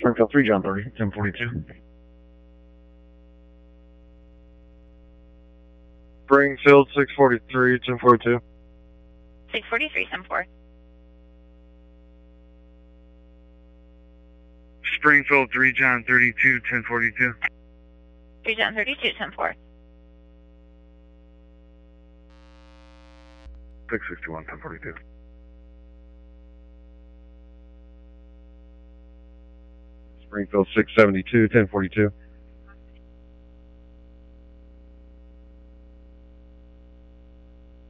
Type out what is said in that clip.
Springfield 3, John 30, 1042. Springfield 643, 1042. 643, 10-4. Springfield 3, John 32, 1042. 3 John 32, 10-4. 661, 1042. Springfield 672, 1042.